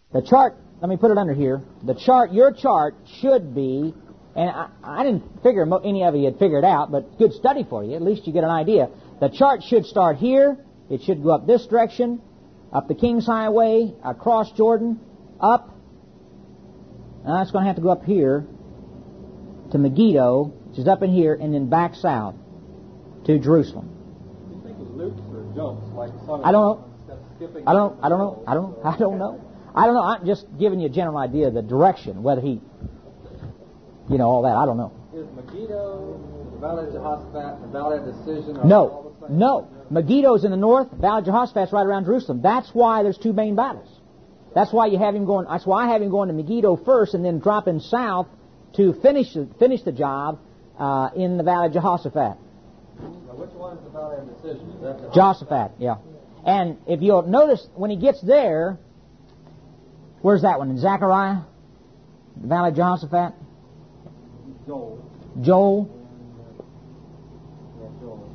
The chart, let me put it under here. The chart, your chart should be, and I didn't figure any of you had figured out, but good study for you. At least you get an idea. The chart should start here. It should go up this direction, up the King's Highway, across Jordan, up. Now it's going to have to go up here to Megiddo, which is up in here, and then back south to Jerusalem. Do you think it loops or jumps like Song of I don't know. skipping? I don't know. I'm just giving you a general idea of the direction, whether he, all that. I don't know. Is Megiddo, the Valley of Jehoshaphat, the Valley of Decision? No. Megiddo's in the north. Valley of Jehoshaphat's right around Jerusalem. That's why there's two main battles. That's why you have him going. That's why I have him going to Megiddo first, and then dropping south to finish the job in the Valley of Jehoshaphat. Now, which one is the Valley of Decision? Is that Jehoshaphat, yeah. And if you'll notice, when he gets there, where's that one? In Zechariah? The Valley of Jehoshaphat? Joel. Joel? Yeah, Joel.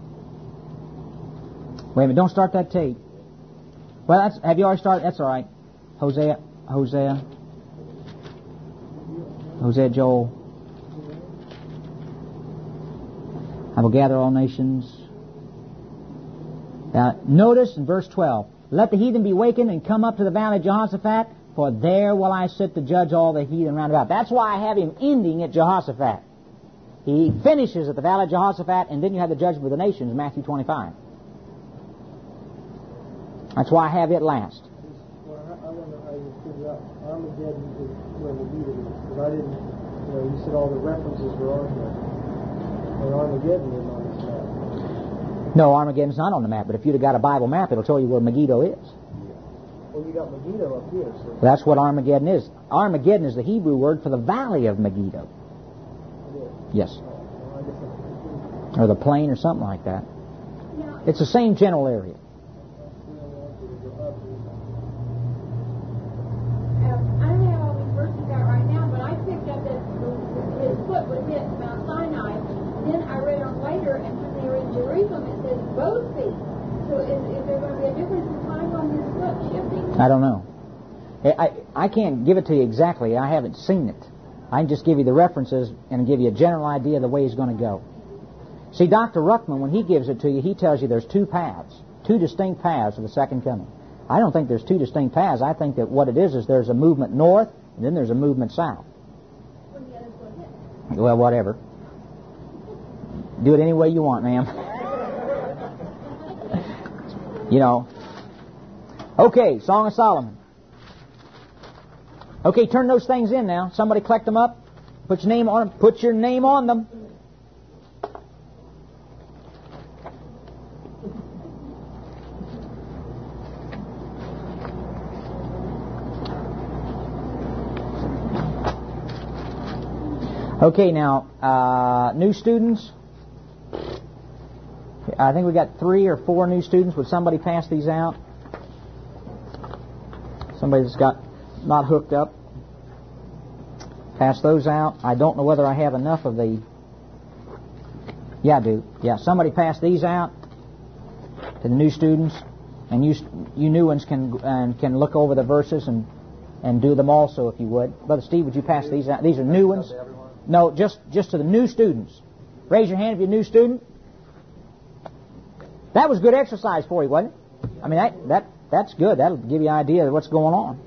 Wait a minute, don't start that tape. Well, have you already started? That's all right. Hosea, Joel. I will gather all nations. Now, notice in verse 12, let the heathen be wakened and come up to the valley of Jehoshaphat, for there will I sit to judge all the heathen round about. That's why I have him ending at Jehoshaphat. He finishes at the valley of Jehoshaphat, and then you have the judgment of the nations, Matthew 25. That's why I have it last. Well, I wonder how you figure out Armageddon is where Megiddo is. Because I didn't, you said all the references were on here. And Armageddon isn't on this map. No, Armageddon's not on the map, but if you'd have got a Bible map, it'll tell you where Megiddo is. Well, you got Megiddo up here, so. That's what Armageddon is. Armageddon is the Hebrew word for the valley of Megiddo. It is. Yes. Well, I guess Or the plain or something like that. It's the same general area. I don't have all these verses out right now, but I picked up that his foot was hit Mount Sinai. Then I read on later, and when they were in Jerusalem, it says both feet. So is there going to be a difference in time on his foot shifting? I don't know. I can't give it to you exactly. I haven't seen it. I can just give you the references and give you a general idea of the way he's going to go. See, Dr. Ruckman, when he gives it to you, he tells you there's two paths, two distinct paths of the second coming. I don't think there's two distinct paths. I think that what it is there's a movement north, and then there's a movement south. Well, whatever. Do it any way you want, ma'am. Okay, Song of Solomon. Okay, turn those things in now. Somebody collect them up. Put your name on them. Put your name on them. Okay, now, new students. I think we got 3 or 4 new students. Would somebody pass these out? Somebody that's got not hooked up. Pass those out. I don't know whether I have enough of the... Yeah, I do. Yeah, somebody pass these out to the new students. And you new ones can look over the verses and do them also, if you would. Brother Steve, would you pass these out? These are new ones. No, just to the new students. Raise your hand if you're a new student. That was good exercise for you, wasn't it? I mean, that's good. That'll give you an idea of what's going on.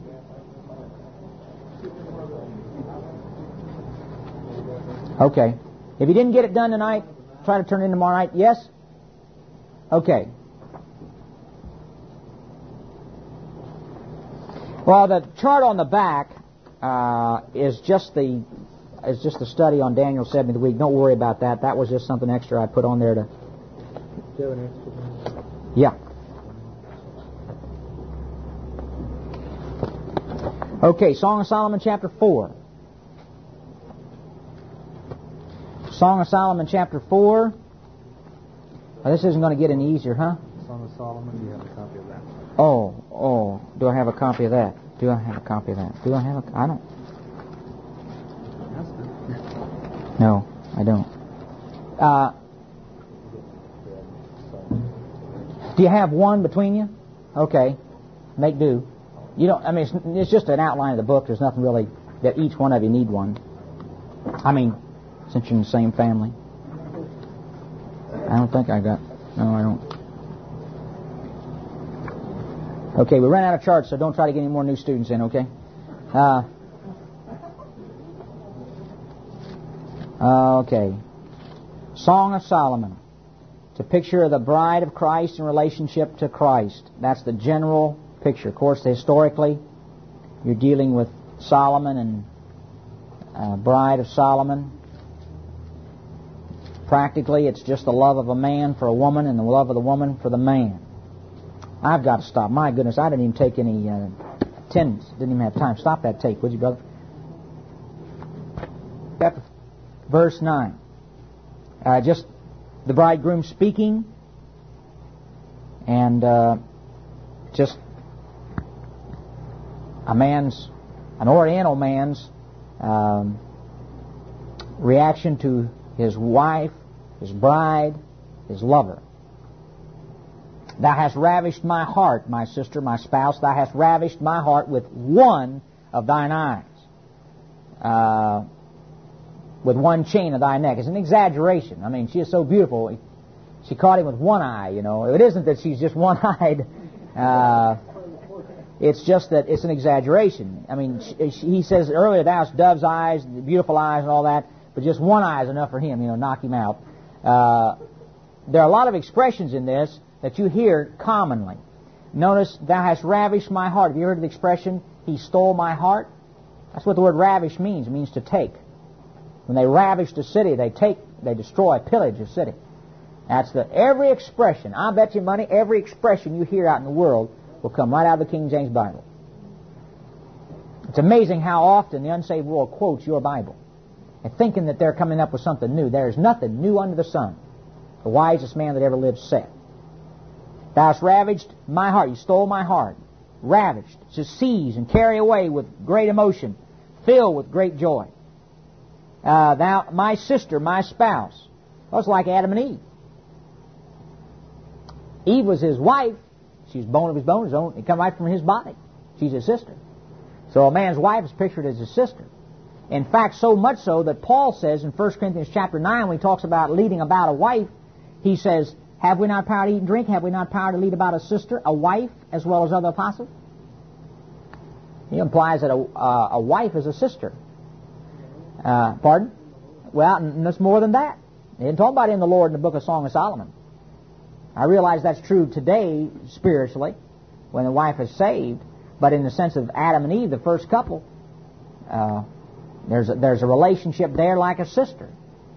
Okay. If you didn't get it done tonight, try to turn it in tomorrow night. Yes? Okay. Well, the chart on the back is just the study on Daniel's 70th week. Don't worry about that. That was just something extra I put on there to... Yeah. Okay, Song of Solomon chapter 4. Song of Solomon chapter 4. Oh, this isn't going to get any easier, huh? Song of Solomon, do you have a copy of that? Oh, do I have a copy of that? Do I have a copy of that? I don't. No, I don't. Do you have one between you? Okay. Make do. You don't. I mean, it's just an outline of the book. There's nothing really that each one of you need one. I mean, since you're in the same family. I don't think I got. No, I don't. Okay, we ran out of charts, so don't try to get any more new students in. Okay. Okay. Song of Solomon. It's a picture of the bride of Christ in relationship to Christ. That's the general picture. Of course, historically, you're dealing with Solomon and bride of Solomon. Practically, it's just the love of a man for a woman and the love of the woman for the man. I've got to stop. My goodness, I didn't even take any attendance. Didn't even have time. Stop that tape, would you, brother? Verse 9. Just the bridegroom speaking, and just an Oriental man's reaction to his wife, his bride, his lover. Thou hast ravished my heart, my sister, my spouse. Thou hast ravished my heart with one of thine eyes. With one chain of thy neck. It's an exaggeration. I mean, she is so beautiful. She caught him with one eye, you know. It isn't that she's just one-eyed. It's just that it's an exaggeration. I mean, he says earlier, thou hast dove's eyes, beautiful eyes and all that, but just one eye is enough for him, you know, knock him out. There are a lot of expressions in this that you hear commonly. Notice, thou hast ravished my heart. Have you heard of the expression, he stole my heart? That's what the word ravish means. It means to take. When they ravished a city, they destroy, pillage a city. That's every expression. I bet you money, every expression you hear out in the world will come right out of the King James Bible. It's amazing how often the unsaved world quotes your Bible and thinking that they're coming up with something new. There is nothing new under the sun. The wisest man that ever lived said, thou hast ravaged my heart. You stole my heart. Ravished. To seize and carry away with great emotion. Filled with great joy. Thou, my sister, my spouse. Well, it's like Adam and Eve. Eve was his wife. She's bone of his bone. It come right from his body. She's his sister. So a man's wife is pictured as his sister. In fact, so much so that Paul says in 1 Corinthians chapter 9, when he talks about leading about a wife, he says, have we not power to eat and drink? Have we not power to lead about a sister, a wife, as well as other apostles? He implies that a wife is a sister. Pardon? Well, that's more than that. He didn't talk about it in the Lord in the book of Song of Solomon. I realize that's true today, spiritually, when the wife is saved, but in the sense of Adam and Eve, the first couple, there's a relationship there like a sister.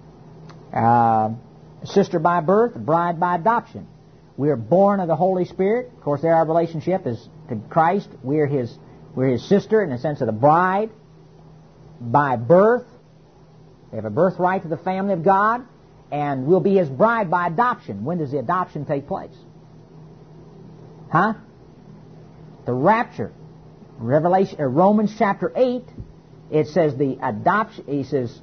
Sister by birth, bride by adoption. We are born of the Holy Spirit. Of course, there our relationship is to Christ. We're his sister in the sense of the bride. By birth, we have a birthright to the family of God, and we'll be his bride by adoption. When does the adoption take place? Huh? The rapture. Romans chapter 8, it says the adoption, he says,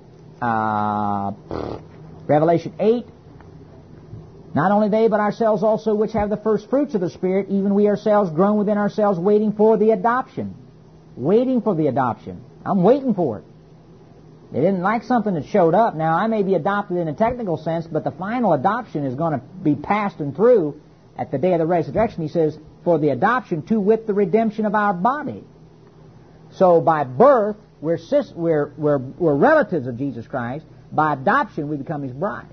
Revelation 8, not only they, but ourselves also, which have the first fruits of the Spirit, even we ourselves groan within ourselves, waiting for the adoption. Waiting for the adoption. I'm waiting for it. They didn't like something that showed up. Now, I may be adopted in a technical sense, but the final adoption is going to be passed and through at the day of the resurrection. He says, for the adoption to wit the redemption of our body. So by birth, we're relatives of Jesus Christ. By adoption, we become his bride.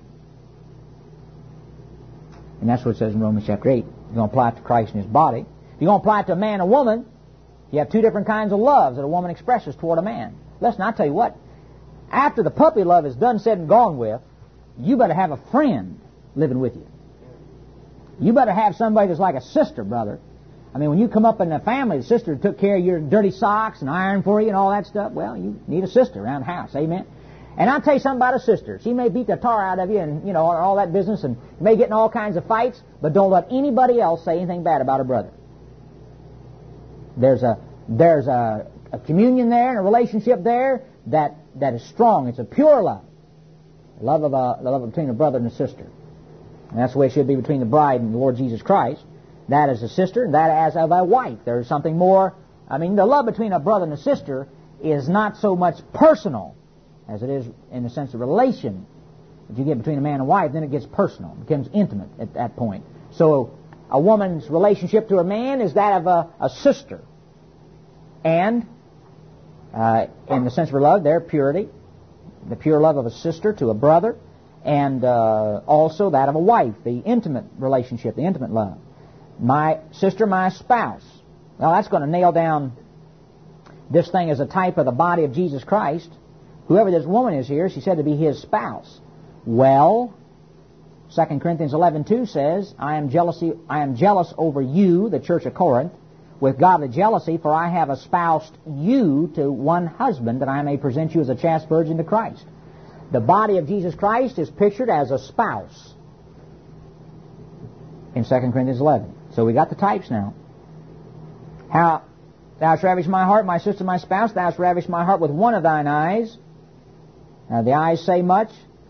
And that's what it says in Romans chapter 8. You're going to apply it to Christ and his body. If you're going to apply it to a man and a woman, you have two different kinds of loves that a woman expresses toward a man. Listen, I'll tell you what. After the puppy love is done, said, and gone with, you better have a friend living with you. You better have somebody that's like a sister, brother. I mean, when you come up in a family, the sister took care of your dirty socks and ironed for you and all that stuff, well, you need a sister around the house. Amen? And I'll tell you something about a sister. She may beat the tar out of you and, you know, all that business, and you may get in all kinds of fights, but don't let anybody else say anything bad about her brother. There's a communion there and a relationship there that is strong. It's a pure love. The love between a brother and a sister. And that's the way it should be between the bride and the Lord Jesus Christ. That as a sister, and that as of a wife. There's something more I mean, the love between a brother and a sister is not so much personal as it is in the sense of relation that you get between a man and wife. Then it gets personal, it becomes intimate at that point. So a woman's relationship to a man is that of a sister. And in the sense of love, their purity, the pure love of a sister to a brother, and also that of a wife, the intimate relationship, the intimate love. My sister, my spouse. Well, that's going to nail down this thing as a type of the body of Jesus Christ. Whoever this woman is here, she's said to be his spouse. Well, 2 Corinthians 11:2 says, I am jealous over you, the church of Corinth, with godly jealousy, for I have espoused you to one husband, that I may present you as a chaste virgin to Christ. The body of Jesus Christ is pictured as a spouse in 2 Corinthians 11. So we got the types now. How thou hast ravished my heart, my sister, my spouse, thou hast ravished my heart with one of thine eyes. Now the eyes say much.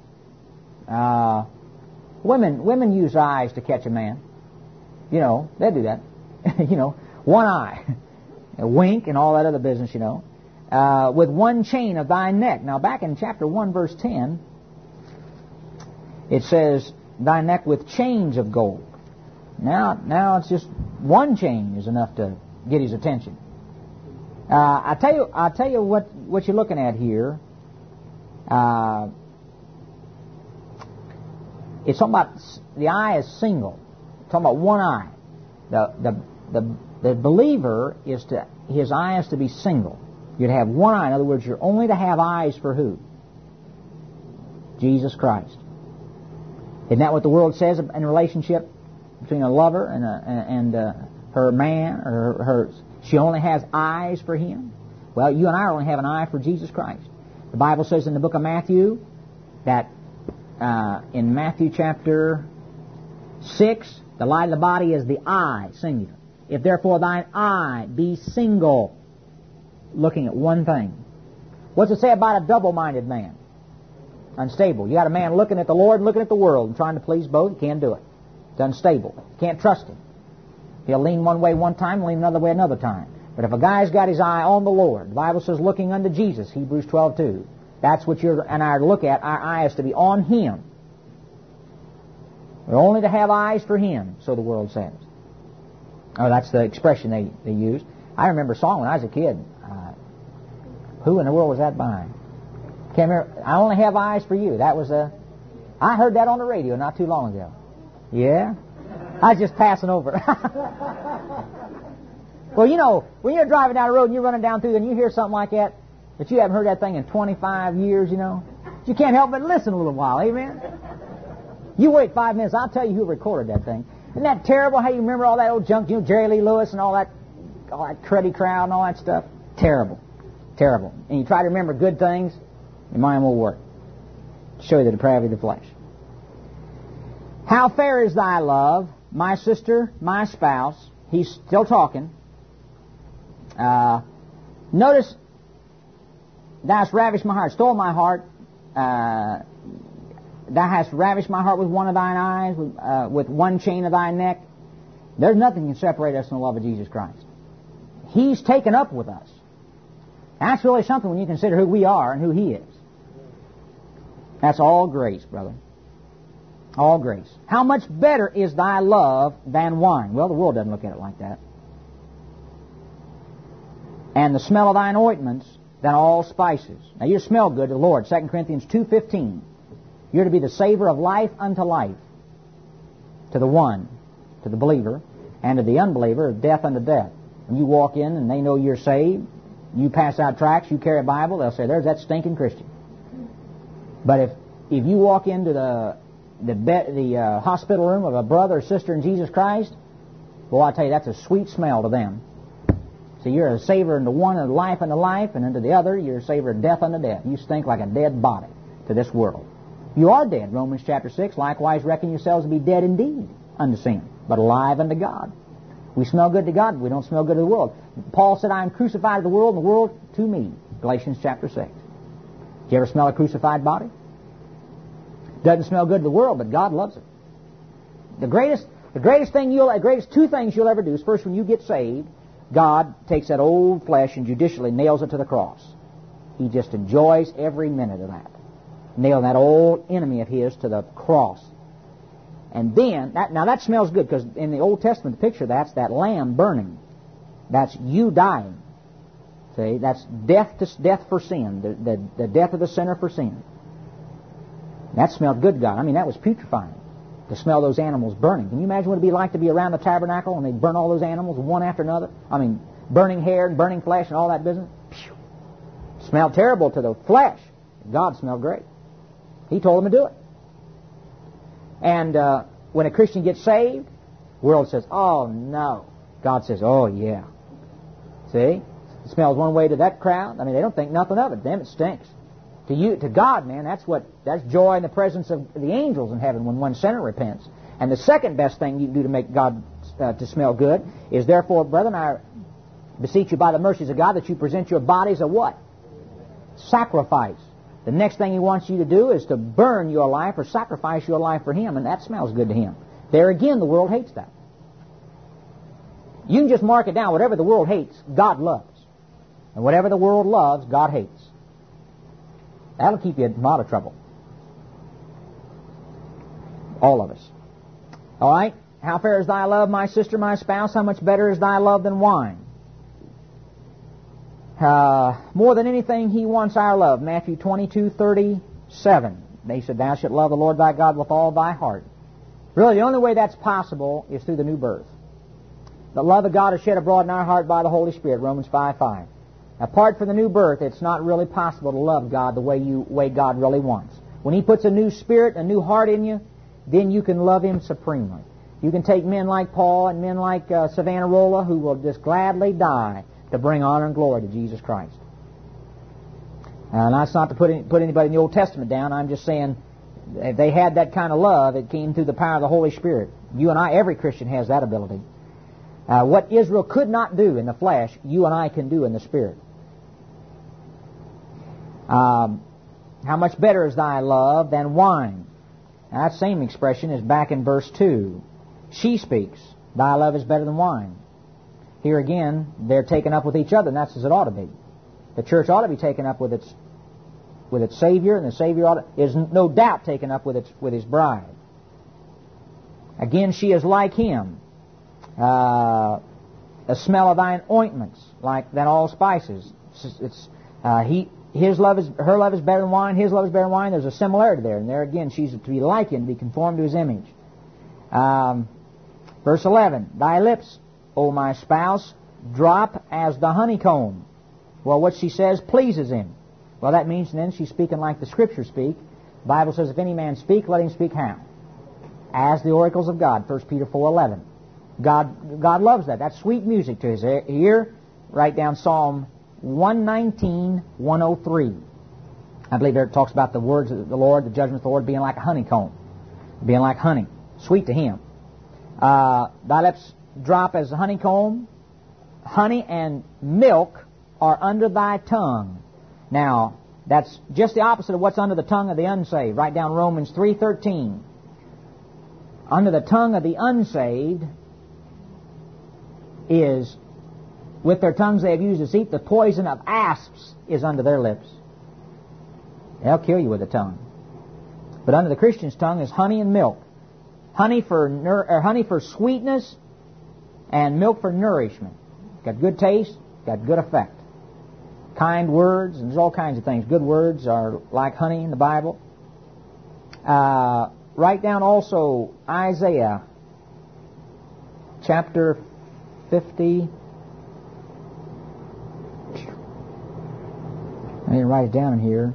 Women use eyes to catch a man. You know, they do that. You know, one eye, a wink, and all that other business. You know, with one chain of thy neck. Now back in chapter 1, verse 10, it says, thy neck with chains of gold. Now it's just one chain is enough to get his attention. I'll tell you what you're looking at here. It's talking about the eye is single. It's talking about one eye. The believer his eye is to be single. You're to have one eye. In other words, you're only to have eyes for who? Jesus Christ. Isn't that what the world says in a relationship between a lover and her man or her? She only has eyes for him. Well, you and I only have an eye for Jesus Christ. The Bible says in the book of Matthew that in Matthew chapter 6, the light of the body is the eye, singular. If therefore thine eye be single, looking at one thing. What's it say about a double-minded man? Unstable. You got a man looking at the Lord and looking at the world and trying to please both. He can't do it. It's unstable. You can't trust him. He'll lean one way one time and lean another way another time. But if a guy's got his eye on the Lord, the Bible says looking unto Jesus, Hebrews 12:2. That's what you and I are to look at. Our eye is to be on him. We're only to have eyes for him, so the world says. Oh, that's the expression they use. I remember a song when I was a kid. Who in the world was that by? Can't remember. I only have eyes for you. That was I heard that on the radio not too long ago. Yeah? I was just passing over. Well, you know, when you're driving down the road and you're running down through and you hear something like that you haven't heard that thing in 25 years, you know, you can't help but listen a little while, amen? You wait 5 minutes, I'll tell you who recorded that thing. Isn't that terrible how you remember all that old junk, you know, Jerry Lee Lewis and all that cruddy crowd and all that stuff? Terrible. Terrible. And you try to remember good things, your mind won't work. Show you the depravity of the flesh. How fair is thy love, my sister, my spouse. He's still talking. Notice, thou hast ravished my heart, stole my heart. Thou hast ravished my heart with one of thine eyes, with one chain of thy neck. There's nothing can separate us from the love of Jesus Christ. He's taken up with us. That's really something when you consider who we are and who He is. That's all grace, brother. All grace. How much better is thy love than wine? Well, the world doesn't look at it like that. And the smell of thine ointments than all spices. Now you smell good to the Lord. 2 Corinthians 2:15. You're to be the savor of life unto life. To the one, to the believer, and to the unbeliever, of death unto death. When you walk in and they know you're saved, you pass out tracts, you carry a Bible, they'll say, there's that stinking Christian. But if you walk into the hospital room of a brother or sister in Jesus Christ, well, I tell you, that's a sweet smell to them. So you're a savor unto one of life unto life, and unto the other you're a savor of death unto death. You stink like a dead body to this world. You are dead. Romans chapter 6, likewise reckon yourselves to be dead indeed unto sin, but alive unto God. We smell good to God, but we don't smell good to the world. Paul said, I am crucified to the world, and the world to me. Galatians chapter 6. Do you ever smell a crucified body? Doesn't smell good to the world, but God loves it. The greatest two things you'll ever do is, first, when you get saved, God takes that old flesh and judicially nails it to the cross. He just enjoys every minute of that. Nailing that old enemy of his to the cross. And then, that smells good, because in the Old Testament, the picture that's that lamb burning. That's you dying. See, that's death for sin, the death of the sinner for sin. That smelled good, God. I mean, that was putrefying, to smell those animals burning. Can you imagine what it would be like to be around the tabernacle and they burn all those animals one after another? I mean, burning hair and burning flesh and all that business. Phew. Smelled terrible to the flesh. God smelled great. He told them to do it. And when a Christian gets saved, the world says, oh, no. God says, oh, yeah. See? It smells one way to that crowd. I mean, they don't think nothing of it. Them, it stinks. To God, man, that's joy in the presence of the angels in heaven when one sinner repents. And the second best thing you can do to make God to smell good is, therefore, brethren, I beseech you by the mercies of God that you present your bodies a what? Sacrifice. The next thing He wants you to do is to burn your life or sacrifice your life for Him, and that smells good to Him. There again, the world hates that. You can just mark it down. Whatever the world hates, God loves. And whatever the world loves, God hates. That'll keep you in a lot of trouble. All of us. All right? How fair is thy love, my sister, my spouse? How much better is thy love than wine? More than anything, He wants our love. Matthew 22:37. They said, thou shalt love the Lord thy God with all thy heart. Really, the only way that's possible is through the new birth. The love of God is shed abroad in our heart by the Holy Spirit, Romans 5:5. Apart from the new birth, it's not really possible to love God the way God really wants. When He puts a new spirit, a new heart in you, then you can love Him supremely. You can take men like Paul and men like Savonarola, who will just gladly die to bring honor and glory to Jesus Christ. And that's not to put anybody in the Old Testament down. I'm just saying, if they had that kind of love, it came through the power of the Holy Spirit. You and I, every Christian has that ability. What Israel could not do in the flesh, you and I can do in the Spirit. How much better is thy love than wine? Now, that same expression is back in verse 2. She speaks, thy love is better than wine. Here again, they're taken up with each other, and that's as it ought to be. The church ought to be taken up with its Savior, and the Savior is no doubt taken up with His bride. Again, she is like Him. A smell of thine ointments, than all spices. Her love is better than wine. His love is better than wine. There's a similarity there, and there again, she's to be like Him, to be conformed to His image. Verse 11, thy lips, O my spouse, drop as the honeycomb. Well, what she says pleases Him. Well, that means then she's speaking like the Scriptures speak. The Bible says, if any man speak, let him speak how? As the oracles of God, 1 Peter 4:11. God loves that. That's sweet music to His ear. Write down Psalm 119:103. I believe there it talks about the words of the Lord, the judgment of the Lord being like a honeycomb, being like honey, sweet to Him. Thy lips drop as a honeycomb. Honey and milk are under thy tongue. Now, that's just the opposite of what's under the tongue of the unsaved. Write down Romans 3:13. Under the tongue of the unsaved is, with their tongues they have used deceit, the poison of asps is under their lips. They'll kill you with the tongue. But under the Christian's tongue is honey and milk. Honey for sweetness and milk for nourishment. Got good taste, got good effect. Kind words, and there's all kinds of things. Good words are like honey in the Bible. Write down also Isaiah chapter 50. I didn't write it down in here.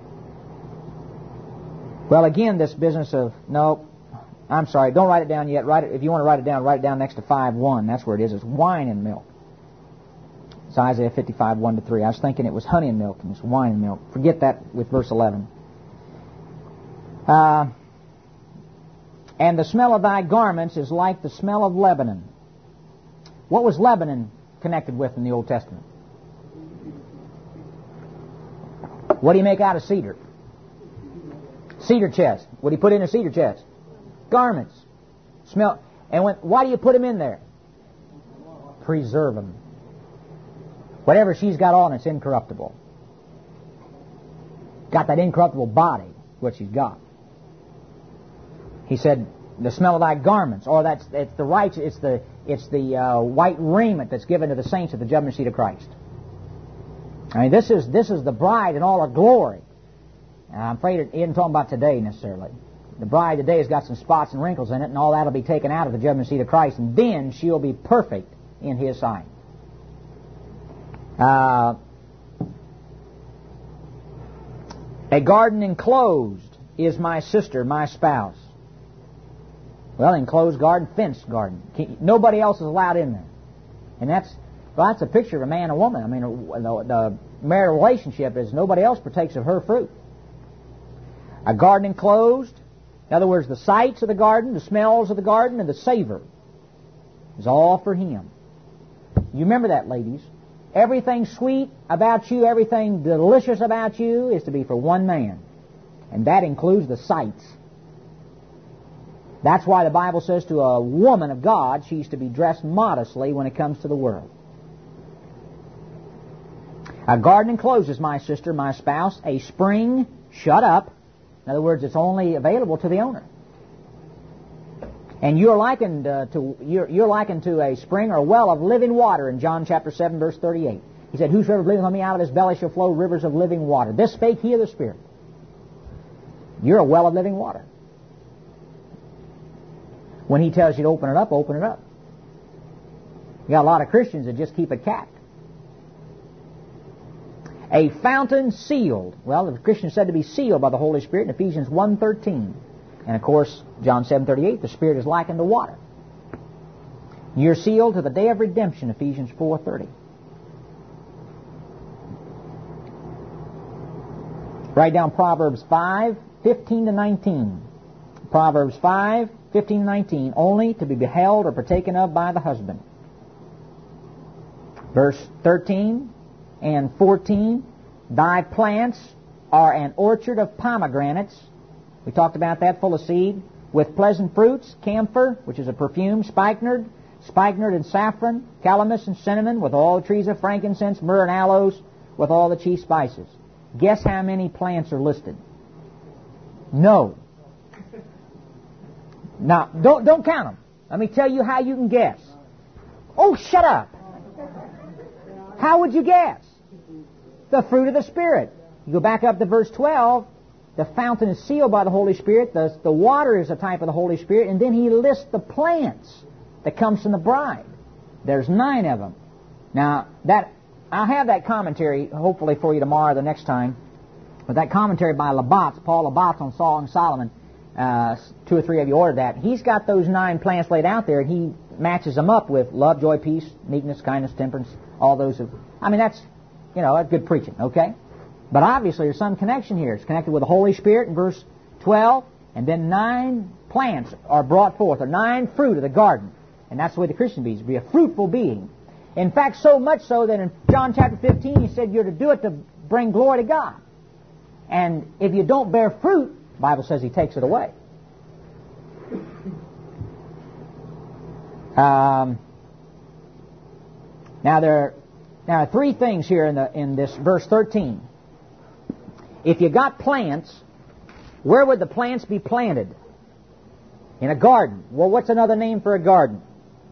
Well, again, this business of, no, I'm sorry, don't write it down yet. If you want to write it down next to 5:1. That's where it is. It's wine and milk. It's Isaiah 55:1-3. I was thinking it was honey and milk, and it's wine and milk. Forget that with verse 11. And the smell of thy garments is like the smell of Lebanon. What was Lebanon connected with in the Old Testament? What do you make out of cedar? Cedar chest. What do you put in a cedar chest? Garments. Smell. And why do you put them in there? Preserve them. Whatever she's got on, it's incorruptible. Got that incorruptible body, what she's got. He said, the smell of thy garments, or it's the righteous, it's the white raiment that's given to the saints at the judgment seat of Christ. I mean, this is the bride in all her glory. And I'm afraid it isn't talking about today necessarily. The bride today has got some spots and wrinkles in it, and all that will be taken out of the judgment seat of Christ, and then she'll be perfect in His sight. A garden enclosed is my sister, my spouse. Well, enclosed garden, fenced garden. Nobody else is allowed in there. And that's a picture of a man and woman. I mean, the marital relationship is nobody else partakes of her fruit. A garden enclosed, in other words, the sights of the garden, the smells of the garden, and the savor is all for Him. You remember that, ladies. Everything sweet about you, everything delicious about you is to be for one man. And that includes the sights. That's why the Bible says to a woman of God, she's to be dressed modestly when it comes to the world. A garden enclosed is my sister, my spouse. A spring shut up. In other words, it's only available to the owner. And you're likened to a spring or a well of living water in John chapter 7, verse 38. He said, whosoever believeth on me, out of his belly shall flow rivers of living water. This spake he of the Spirit. You're a well of living water. When He tells you to open it up, open it up. You got a lot of Christians that just keep it capped. A fountain sealed. Well, the Christian is said to be sealed by the Holy Spirit in Ephesians 1:13. And of course, John 7:38, the Spirit is likened to water. You're sealed to the day of redemption, Ephesians 4:30. Write down Proverbs 5:15-19. Proverbs 5:15-19, only to be beheld or partaken of by the husband. Verse 13 and 14, thy plants are an orchard of pomegranates. We talked about that, full of seed, with pleasant fruits, camphor, which is a perfume, spikenard and saffron, calamus and cinnamon, with all the trees of frankincense, myrrh and aloes, with all the chief spices. Guess how many plants are listed? No. Now, don't count them. Let me tell you how you can guess. Oh, shut up. How would you guess? The fruit of the Spirit. You go back up to verse 12. The fountain is sealed by the Holy Spirit. The water is a type of the Holy Spirit. And then he lists the plants that comes from the bride. There's 9 of them. Now, I'll have that commentary, hopefully, for you tomorrow or the next time. But that commentary by Labatz, Paul Labatz on Song of Solomon, 2 or 3 of you ordered that. He's got those 9 plants laid out there, and he matches them up with love, joy, peace, meekness, kindness, temperance, all those. That's, that's good preaching, okay? But obviously there's some connection here. It's connected with the Holy Spirit in verse 12, and then 9 plants are brought forth, or 9 fruit of the garden. And that's the way the Christian be a fruitful being. In fact, so much so that in John chapter 15 he said you're to do it to bring glory to God. And if you don't bear fruit, the Bible says He takes it away. Now there are 3 things here in this verse 13. If you got plants, where would the plants be planted? In a garden. Well, what's another name for a garden?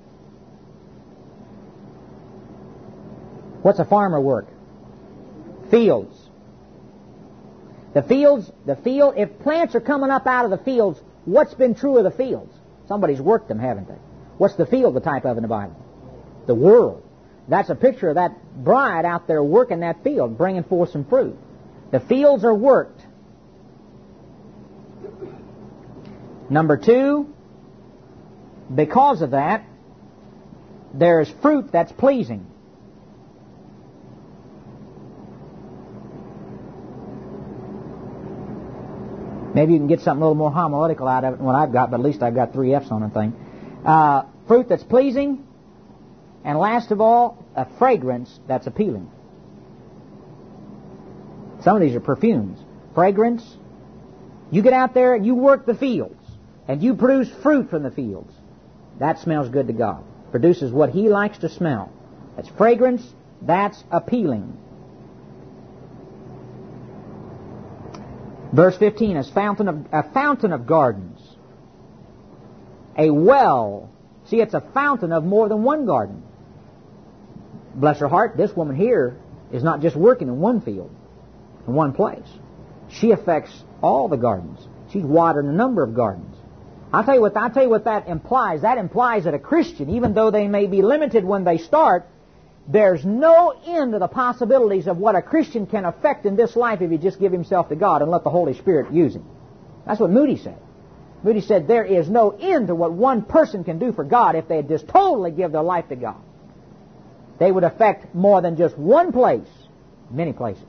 What's a farmer work? Fields. The field, if plants are coming up out of the fields, what's been true of the fields? Somebody's worked them, haven't they? What's the field the type of in the Bible? The world. That's a picture of that bride out there working that field, bringing forth some fruit. The fields are worked. Number 2, because of that, there's fruit that's pleasing. Maybe you can get something a little more homiletical out of it than what I've got, but at least I've got 3 F's on the thing. Fruit that's pleasing, and last of all, a fragrance that's appealing. Some of these are perfumes. Fragrance. You get out there and you work the fields, and you produce fruit from the fields. That smells good to God. Produces what He likes to smell. That's fragrance That's appealing. Verse 15 is a fountain of gardens. A well. See, it's a fountain of more than one garden. Bless her heart, this woman here is not just working in one field, in one place. She affects all the gardens. She's watering a number of gardens. I'll tell you what that implies. That implies that a Christian, even though they may be limited when they start, there's no end to the possibilities of what a Christian can affect in this life if he just give himself to God and let the Holy Spirit use him. That's what Moody said. Moody said there is no end to what one person can do for God if they just totally give their life to God. They would affect more than just one place, many places.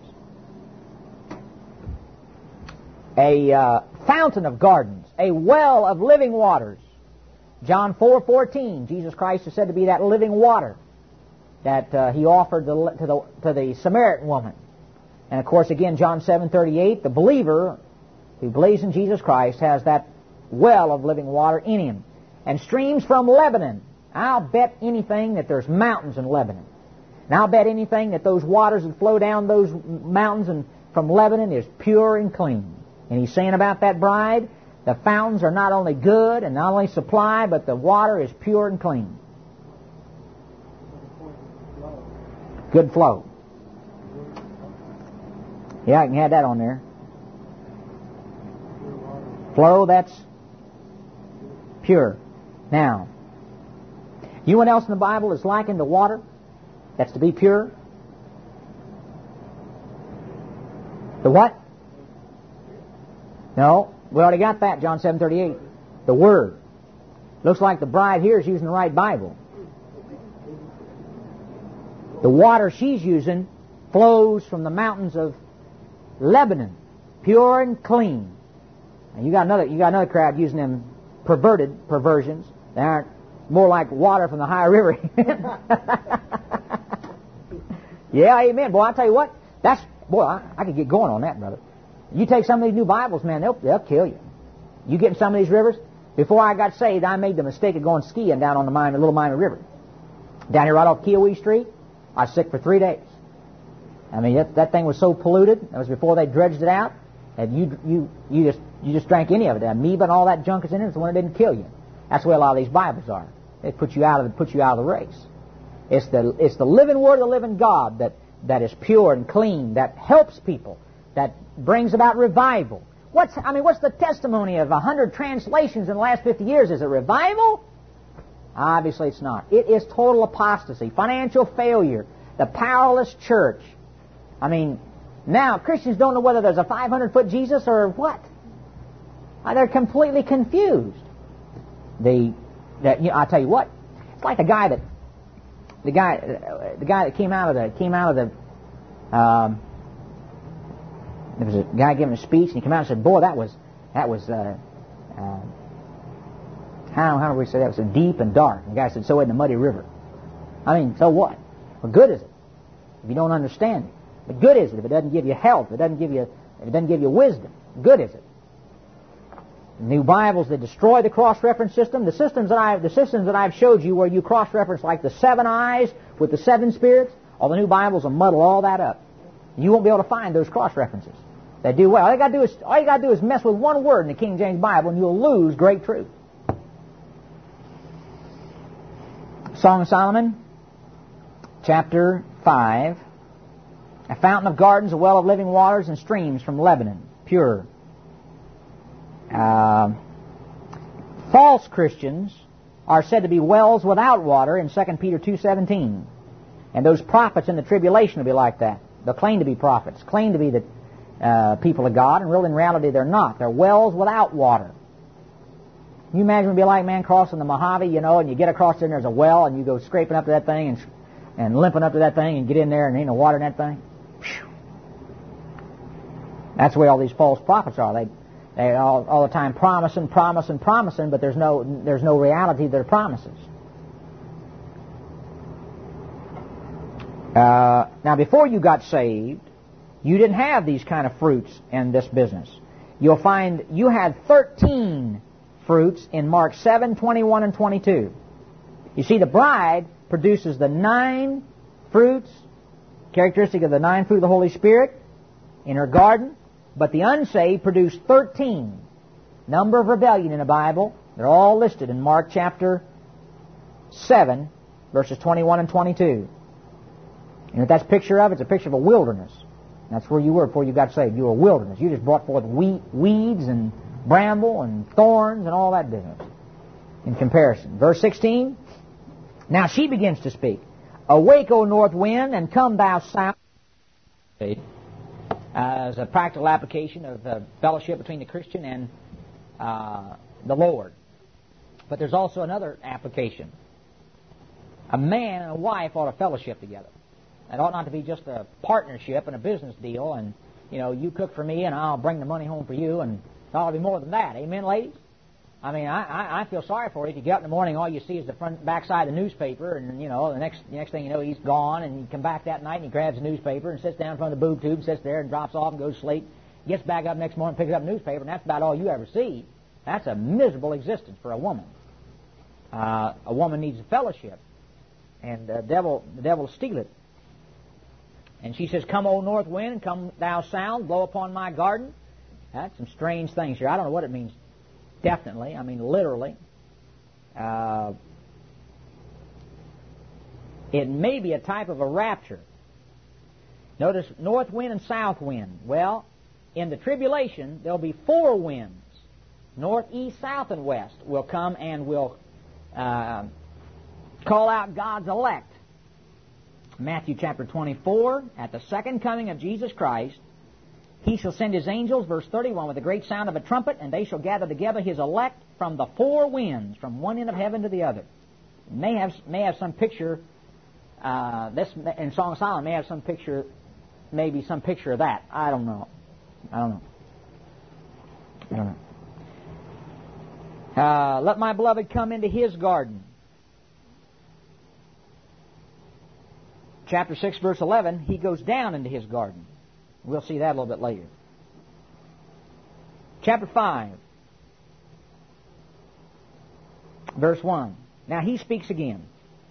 A fountain of gardens, a well of living waters. John 4:14, Jesus Christ is said to be that living water that he offered to the Samaritan woman. And of course, again, John 7:38, the believer who believes in Jesus Christ has that well of living water in him. And streams from Lebanon. I'll bet anything that there's mountains in Lebanon. And I'll bet anything that those waters that flow down those mountains and from Lebanon is pure and clean. And he's saying about that bride, the fountains are not only good and not only supply, but the water is pure and clean. Good flow. Yeah, I can have that on there. Flow, that's pure. Now, you know what else in the Bible is likened to water? That's to be pure. The what? No, we already got that, John 7:38. The Word. Looks like the bride here is using the right Bible. The water she's using flows from the mountains of Lebanon, pure and clean. And you got another crowd using them perversions. They aren't more like water from the high river. Yeah, amen. Boy, I'll tell you what, I could get going on that, brother. You take some of these new Bibles, man, they'll kill you. You get in some of these rivers. Before I got saved, I made the mistake of going skiing down on the Little Miami River. Down here right off Kiowee Street, I was sick for 3 days. I mean, that thing was so polluted. That was before they dredged it out. And you just drank any of it. The amoeba and all that junk is in it. It's the one that didn't kill you. That's the way a lot of these Bibles are. They put you out of the race. It's the living Word of the living God that is pure and clean, that helps people, that brings about revival. What's the testimony of 100 translations in the last 50 years? Is it revival? Obviously it's not. It is total apostasy, financial failure, the powerless church. I mean, now Christians don't know whether there's a 500-foot Jesus or what. They're completely confused. I'll tell you what. It's like the guy that came out of the. There was a guy giving a speech, and he came out and said, "Boy, that was how do we say that? It was deep and dark." And the guy said, "So in the muddy river." I mean, so what? What good is it if you don't understand it? What good is it if it doesn't give you health? If it doesn't give you wisdom? What good is it? New Bibles that destroy the cross-reference system. The systems that I've showed you, where you cross-reference like the 7 eyes with the 7 spirits, all the new Bibles will muddle all that up. You won't be able to find those cross-references. They do well. All you got to do is mess with one word in the King James Bible, and you'll lose great truth. Song of Solomon, chapter 5. A fountain of gardens, a well of living waters, and streams from Lebanon, pure. False Christians are said to be wells without water in 2 Peter 2:17. And those prophets in the tribulation will be like that. They'll claim to be prophets, claim to be the people of God, and really in reality they're not. They're wells without water. Can you imagine it would be like, man, crossing the Mojave, and you get across there and there's a well, and you go scraping up to that thing and limping up to that thing and get in there and ain't no water in that thing? Whew. That's the way all these false prophets are. They all the time promising, but there's no reality to their promises. Now, before you got saved, you didn't have these kind of fruits in this business. You'll find you had 13 fruits in Mark 7, 21, and 22. You see, the bride produces the 9 fruits characteristic of the 9 fruit of the Holy Spirit in her garden. But the unsaved produced 13. Number of rebellion in the Bible. They're all listed in Mark chapter 7, verses 21 and 22. And what that's a picture of, it's a picture of a wilderness. That's where you were before you got saved. You were a wilderness. You just brought forth weeds and bramble and thorns and all that business in comparison. Verse 16, now she begins to speak. Awake, O north wind, and come thou south. As a practical application of the fellowship between the Christian and the Lord. But there's also another application. A man and a wife ought to fellowship together. It ought not to be just a partnership and a business deal and, you cook for me and I'll bring the money home for you, and it ought to be more than that. Amen, ladies? I mean, I feel sorry for you. If you get up in the morning, all you see is the backside of the newspaper, and, the next thing you know, he's gone, and you come back that night and he grabs the newspaper and sits down in front of the boob tube, sits there and drops off and goes to sleep, gets back up next morning, picks up the newspaper, and that's about all you ever see. That's a miserable existence for a woman. A woman needs a fellowship, and the devil will steal it. And she says, come, O north wind, and come thou south, blow upon my garden. That's some strange things here. I don't know what it means definitely. I mean literally. It may be a type of a rapture. Notice north wind and south wind. Well, in the tribulation, there'll be 4 winds. North, east, south, and west will come and will call out God's elect. Matthew chapter 24, at the second coming of Jesus Christ, He shall send His angels, verse 31, with a great sound of a trumpet, and they shall gather together His elect from the 4 winds, from one end of heaven to the other. May have some picture, this in Song of Solomon may have some picture, maybe some picture of that. I don't know. Let my beloved come into His garden. Chapter 6, verse 11, He goes down into His garden. We'll see that a little bit later. Chapter 5, verse 1. Now He speaks again.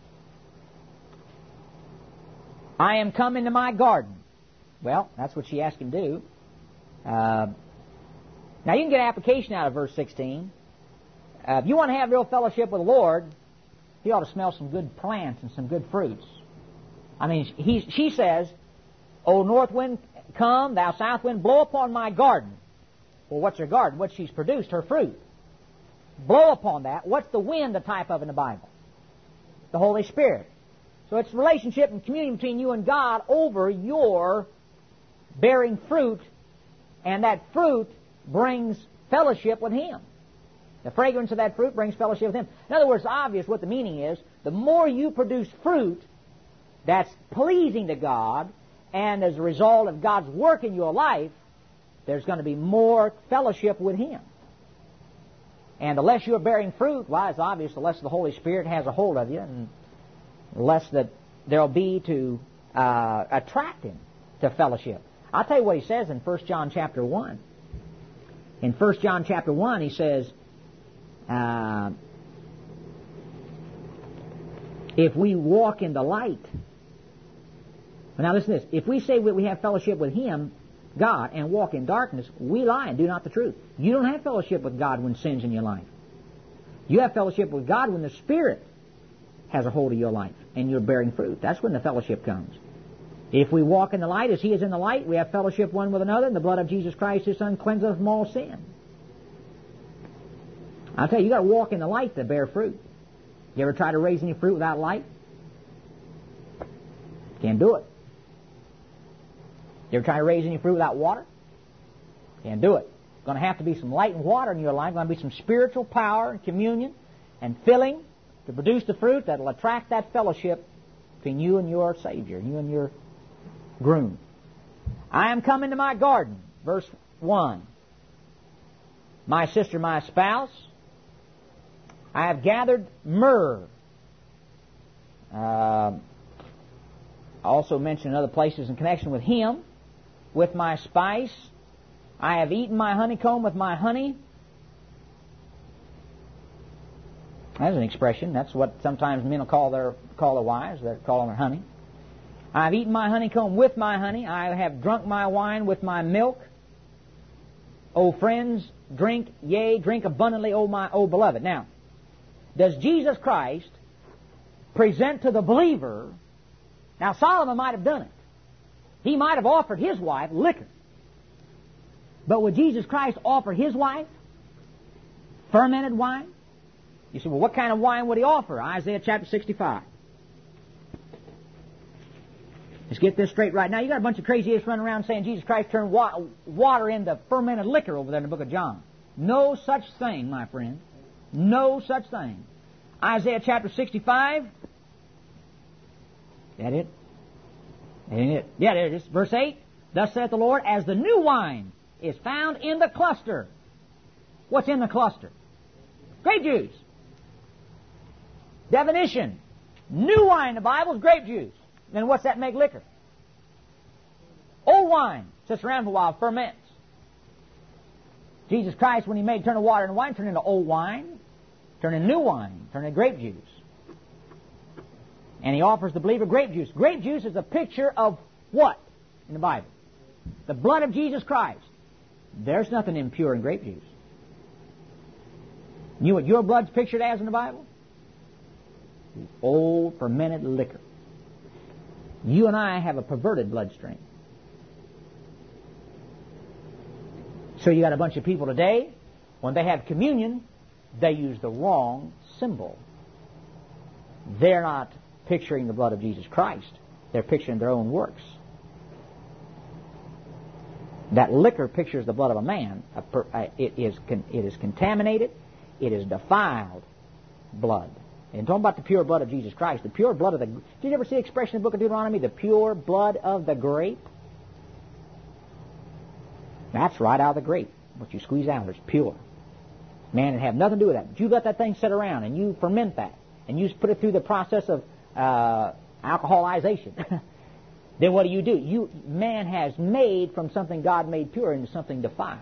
I am come into my garden. Well, that's what she asked Him to do. Now you can get application out of verse 16. If you want to have real fellowship with the Lord, He ought to smell some good plants and some good fruits. I mean, she says, O north wind, come, thou south wind, blow upon my garden. Well, what's her garden? What she's produced, her fruit. Blow upon that. What's the wind a type of in the Bible? The Holy Spirit. So it's relationship and communion between you and God over your bearing fruit, and that fruit brings fellowship with Him. The fragrance of that fruit brings fellowship with Him. In other words, it's obvious what the meaning is. The more you produce fruit that's pleasing to God, and as a result of God's work in your life, there's going to be more fellowship with Him. And the less you're bearing fruit, well, it's obvious the less the Holy Spirit has a hold of you, and the less that there'll be to attract Him to fellowship. I'll tell you what He says in 1 John chapter 1. In 1 John chapter 1, He says, if we walk in the light. Now listen to this. If we say we have fellowship with Him, God, and walk in darkness, we lie and do not the truth. You don't have fellowship with God when sin's in your life. You have fellowship with God when the Spirit has a hold of your life and you're bearing fruit. That's when the fellowship comes. If we walk in the light as He is in the light, we have fellowship one with another, and the blood of Jesus Christ, His Son, cleanses us from all sin. I'll tell you got to walk in the light to bear fruit. You ever try to raise any fruit without light? Can't do it. You ever try to raise any fruit without water? Can't do it. There's going to have to be some light and water in your life. There's going to be some spiritual power and communion and filling to produce the fruit that will attract that fellowship between you and your Savior, you and your groom. I am come into my garden, verse 1. My sister, my spouse, I have gathered myrrh. I also mentioned in other places in connection with Him, with my spice. I have eaten my honeycomb with my honey. That's an expression. That's what sometimes men will call their wives. They're calling their honey. I've eaten my honeycomb with my honey. I have drunk my wine with my milk. O friends, drink, yea, drink abundantly, O beloved. Now, does Jesus Christ present to the believer... Now, Solomon might have done it. He might have offered his wife liquor. But would Jesus Christ offer his wife fermented wine? You say, well, what kind of wine would he offer? Isaiah chapter 65. Let's get this straight right now. You got a bunch of crazy idiots running around saying Jesus Christ turned water into fermented liquor over there in the book of John. No such thing, my friend. No such thing. Isaiah chapter 65. That it? Ain't it? Yeah, there it is. Verse 8. Thus saith the Lord, as the new wine is found in the cluster. What's in the cluster? Grape juice. Definition. New wine in the Bible is grape juice. Then what's that make liquor? Old wine. Sits around for a while, ferments. Jesus Christ, when He made turn the water into wine, turned into old wine, turned into new wine, turned into grape juice. And He offers the believer grape juice. Grape juice is a picture of what in the Bible? The blood of Jesus Christ. There's nothing impure in grape juice. You know what your blood's pictured as in the Bible? Old fermented liquor. You and I have a perverted bloodstream. So you got a bunch of people today, when they have communion, they use the wrong symbol. They're not picturing the blood of Jesus Christ. They're picturing their own works. That liquor pictures the blood of a man. It is contaminated. It is defiled blood. And talking about the pure blood of Jesus Christ, the pure blood of the... Did you ever see the expression in the book of Deuteronomy, the pure blood of the grape? That's right out of the grape. What you squeeze out is pure. Man, it have nothing to do with that. But you let that thing sit around and you ferment that, and you put it through the process of alcoholization. Then what do? Man has made from something God made pure into something defiled.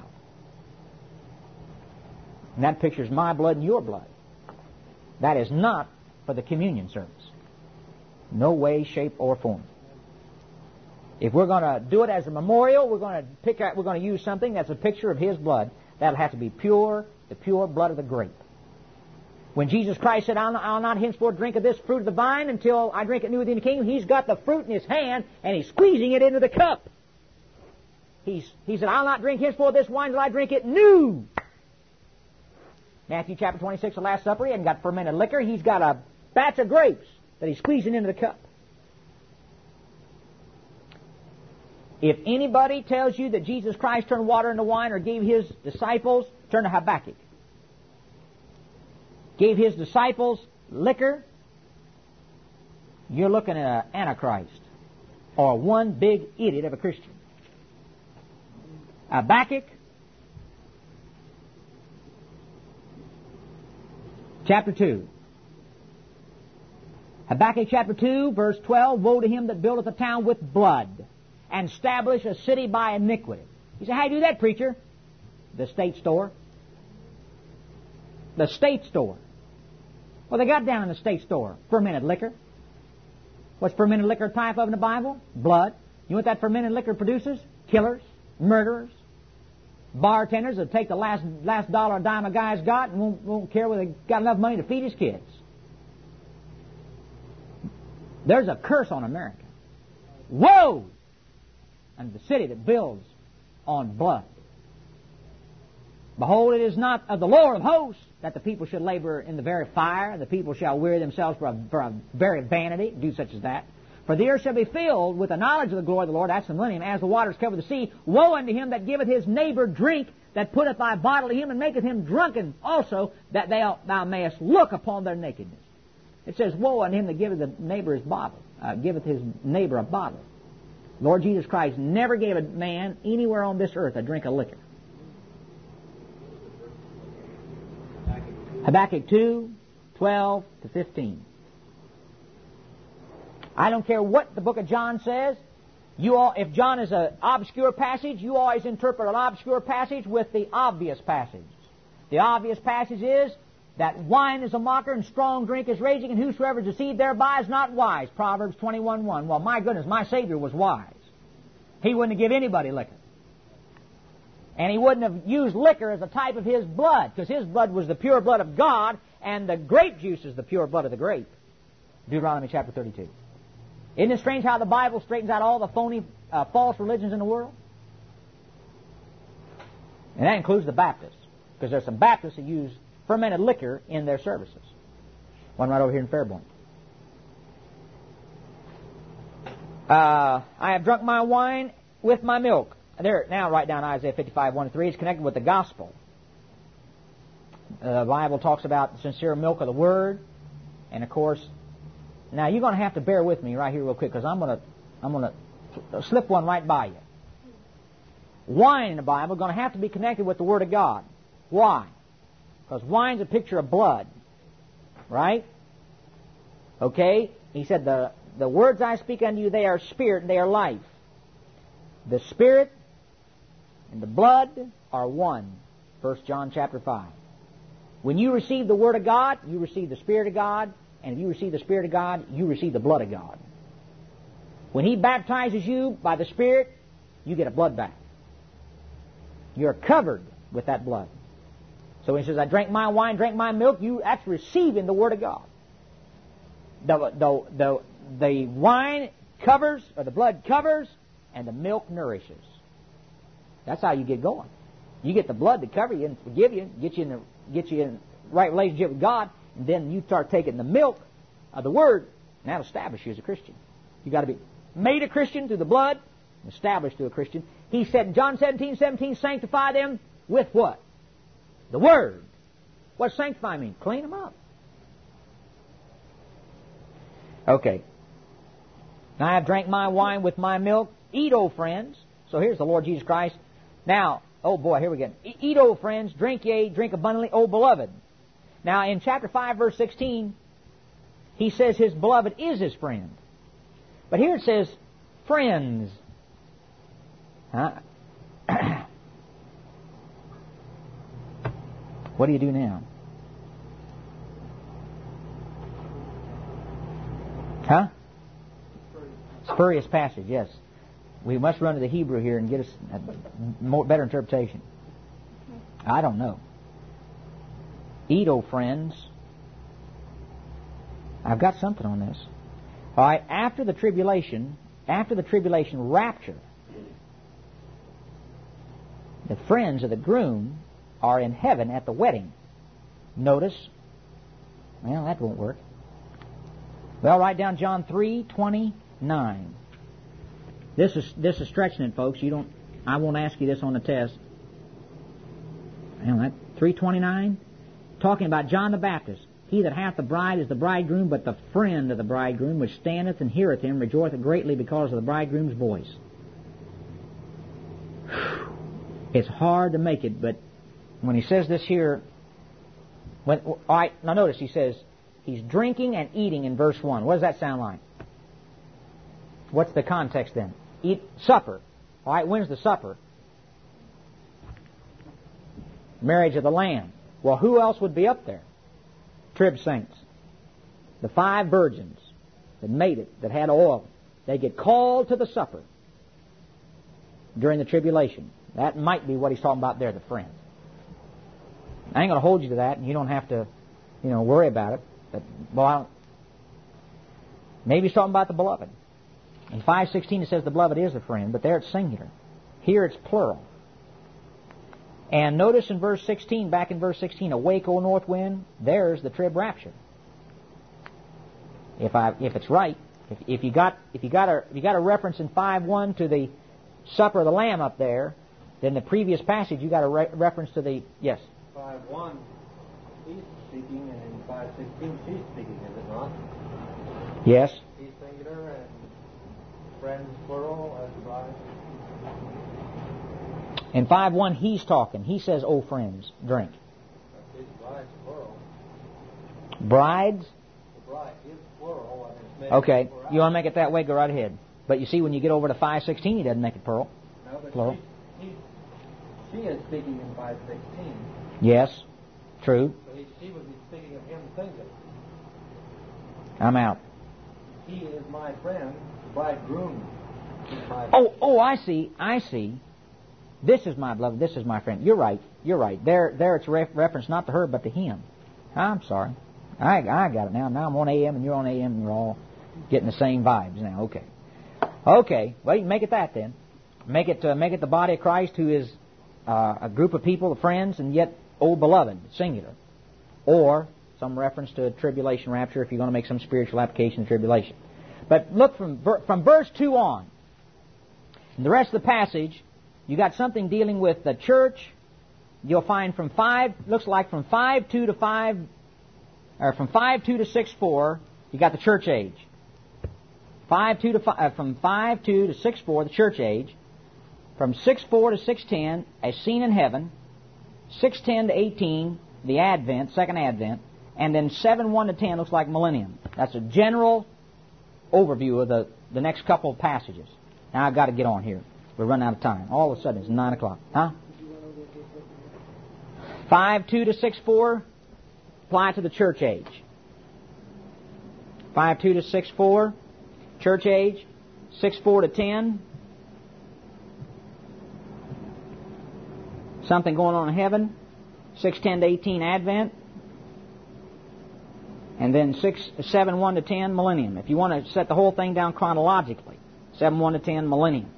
And that pictures my blood and your blood. That is not for the communion service. No way, shape, or form. If we're going to do it as a memorial, we're going to use something that's a picture of His blood. That'll have to be pure, the pure blood of the grape. When Jesus Christ said, I'll not henceforth drink of this fruit of the vine until I drink it new within the kingdom, He's got the fruit in His hand and He's squeezing it into the cup. He said, I'll not drink henceforth this wine until I drink it new. Matthew chapter 26, the Last Supper, He hasn't got fermented liquor. He's got a batch of grapes that He's squeezing into the cup. If anybody tells you that Jesus Christ turned water into wine or gave His disciples, turn to Habakkuk. Gave His disciples liquor, you're looking at an Antichrist or one big idiot of a Christian. Habakkuk chapter 2. Habakkuk chapter 2, verse 12, woe to him that buildeth a town with blood, and establish a city by iniquity. You say, how do you do that, preacher? The state store. The state store. Well, they got down in the state store fermented liquor. What's fermented liquor a type of in the Bible? Blood. You know what that fermented liquor produces? Killers, murderers, bartenders that take the last dollar or dime a guy's got and won't care whether they got enough money to feed his kids. There's a curse on America. Woe! And the city that builds on blood. Behold, it is not of the Lord of hosts that the people should labor in the very fire, the people shall weary themselves for a very vanity, do such as that. For the earth shall be filled with the knowledge of the glory of the Lord, that's the millennium, as the waters cover the sea. Woe unto him that giveth his neighbor drink, that putteth thy bottle to him, and maketh him drunken also, that thou mayest look upon their nakedness. It says, woe unto him that giveth the neighbor his bottle, giveth his neighbor a bottle. Lord Jesus Christ never gave a man anywhere on this earth a drink of liquor. Habakkuk 2, 12 to 15. I don't care what the book of John says. If John is an obscure passage, you always interpret an obscure passage with the obvious passage. The obvious passage is, that wine is a mocker and strong drink is raging, and whosoever is deceived thereby is not wise. Proverbs 21:1. Well, my goodness, my Savior was wise. He wouldn't have given anybody liquor. And he wouldn't have used liquor as a type of his blood, because his blood was the pure blood of God, and the grape juice is the pure blood of the grape. Deuteronomy chapter 32. Isn't it strange how the Bible straightens out all the phony, false religions in the world? And that includes the Baptists, because there's some Baptists that use fermented liquor in their services. One right over here in Fairborn. I have drunk my wine with my milk. There, now write down Isaiah 55:1-3. It's connected with the gospel. The Bible talks about the sincere milk of the Word, and of course, now you're going to have to bear with me right here real quick, because I'm going to slip one right by you. Wine in the Bible is going to have to be connected with the Word of God. Why? Because wine's a picture of blood, right? Okay? He said, the words I speak unto you, they are spirit and they are life. The spirit and the blood are one. 1 John chapter 5. When you receive the Word of God, you receive the Spirit of God, and if you receive the Spirit of God, you receive the blood of God. When He baptizes you by the Spirit, you get a blood bath. You're covered with that blood. So when he says, I drank my wine, drank my milk, you actually receiving the Word of God. The wine covers, or the blood covers, and the milk nourishes. That's how you get going. You get the blood to cover you and forgive you, get you in right relationship with God, and then you start taking the milk of the Word, and that'll establish you as a Christian. You've got to be made a Christian through the blood, established to a Christian. He said in John 17:17, sanctify them with what? The Word. What does sanctify mean? Clean them up. Okay. Now I have drank my wine with my milk. Eat, O friends. So here's the Lord Jesus Christ. Now, oh boy, here we go. Eat, O friends. Drink, yea, drink abundantly, O beloved. Now in chapter 5, verse 16, he says his beloved is his friend. But here it says friends. Huh? What do you do now? Huh? Spurious passage, yes. We must run to the Hebrew here and get us a better interpretation. I don't know. Eat, O friends. I've got something on this. All right, after the tribulation, rapture, the friends of the groom are in heaven at the wedding. Notice, well, that won't work. Well, write down John 3:29. This is stretching it, folks. I won't ask you this on the test. Well, that 3:29, talking about John the Baptist. He that hath the bride is the bridegroom, but the friend of the bridegroom, which standeth and heareth him, rejoiceth greatly because of the bridegroom's voice. It's hard to make it, but when he says this here, all right, now notice he says he's drinking and eating in verse 1. What does that sound like? What's the context then? Eat supper. All right, when's the supper? Marriage of the Lamb. Well, who else would be up there? Trib saints. The 5 virgins that made it, that had oil. They get called to the supper during the tribulation. That might be what he's talking about there, the friend. I ain't going to hold you to that, and you don't have to, worry about it. But, well, maybe he's talking about the beloved. In 5:16 it says the beloved is a friend, but there it's singular. Here it's plural. And notice in verse 16, back in verse 16, awake, O north wind, there's the trib rapture. If it's right, if you got a reference in 5:1 to the supper of the Lamb up there, then the previous passage you got a reference to the 5:1, he's speaking, and in 5:16 she's speaking, is it not? Yes. He's singular and friends plural as bride. In 5:1 he's talking. He says, "O friends, drink." His bride's plural. Brides? The bride is plural. And it's made Okay, you want to make it that way? Go right ahead. But you see, when you get over to 5:16, he doesn't make it plural. No, but Plural. she is speaking in 5:16. Yes, True. So she would be speaking of him singly. I'm out. He is my friend, the bridegroom. Is my Oh, I see. This is my beloved, this is my friend. You're right. There it's reference not to her, but to him. I'm sorry. I got it now. Now I'm on AM and you're on AM and you're all getting the same vibes now. Okay. Well, you can make it that then. Make it the body of Christ, who is a group of people, of friends, and yet, beloved, singular. Or some reference to tribulation rapture if you're going to make some spiritual application of tribulation. But look from verse 2 on. In the rest of the passage, you got something dealing with the church. You'll find from 5:2 to 6:4, you got the church age. 5:2 from 5:2 to 6:4, the church age. From 6:4 to 6:10, as seen in heaven. 6:10 to 18, the Advent, second Advent. And then 7:1 to 10 looks like millennium. That's a general overview of the next couple of passages. Now I've got to get on here. We're running out of time. All of a sudden it's 9 o'clock. 5:2 to 6:4 apply to the church age. 5:2 to 6:4, church age. 6:4 to 10, something going on in heaven. 6:10 to 18, Advent. And then 7:1 to 10, millennium. If you want to set the whole thing down chronologically, 7:1 to 10, millennium.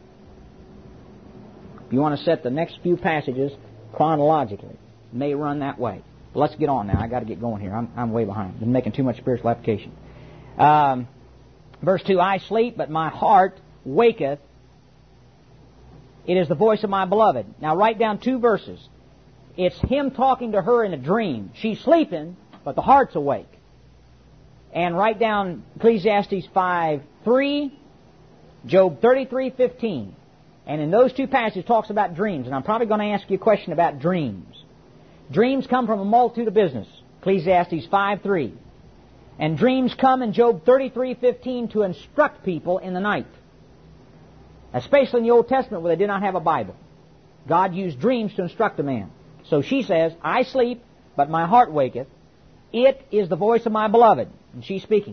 If you want to set the next few passages chronologically, it may run that way. But let's get on now. I got to get going here. I'm way behind. Been making too much spiritual application. Verse 2, I sleep, but my heart waketh. It is the voice of my beloved. Now write down 2 verses. It's him talking to her in a dream. She's sleeping, but the heart's awake. And write down Ecclesiastes 5:3, Job 33:15. And in those 2 passages talks about dreams. And I'm probably going to ask you a question about dreams. Dreams come from a multitude of business. Ecclesiastes 5:3. And dreams come in Job 33:15 to instruct people in the night. Especially in the Old Testament where they did not have a Bible. God used dreams to instruct a man. So she says, I sleep, but my heart waketh. It is the voice of my beloved. And she's speaking.